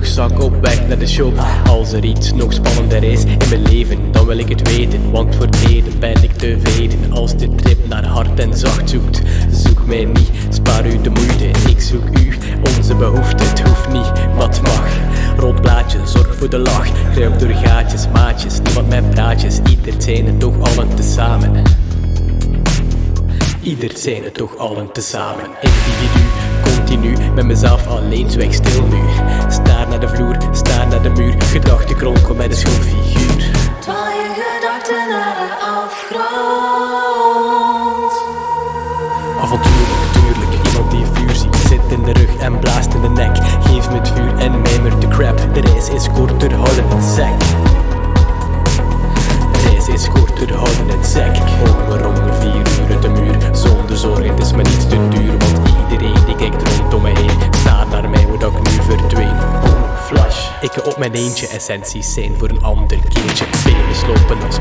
rugzak op weg naar de shop. Als er iets nog spannender is in mijn leven, dan wil ik het weten, want voor het heden ben ik tevreden. Als de trip naar hard en zacht zoekt, zoek mij niet, spaar u de moeite. Ik zoek u, onze behoefte, het hoeft niet, maar het mag. Rood blaadje, zorg voor de lach, kruip door gaatjes, maatjes, niemand met praatjes. Ieder zijn het toch allen tezamen. Ieder zijn het toch allen tezamen. Individu, continu, met mezelf alleen, zwijg stil nu. Staar naar de vloer, staar naar de muur, gedachten kronkel met een schoolfiguur. Dwaal je gedachten naar de afgrond. Avontuurlijk, tuurlijk, iemand die vuur ziet, zit in de rug en blaast in de nek. Geef me het vuur en mijmert de crap, de reis is korter, houden het sec. De reis is korter, houden het sec. Honger, 4 uur uit de muur, zonder zorgen, het is me niets te duur. Want iedereen die kijkt rondom me heen, staat naar mij hoe dat ik nu verdween. Flash, ik op mijn eentje, essenties zijn voor een ander keertje. Benen slopen als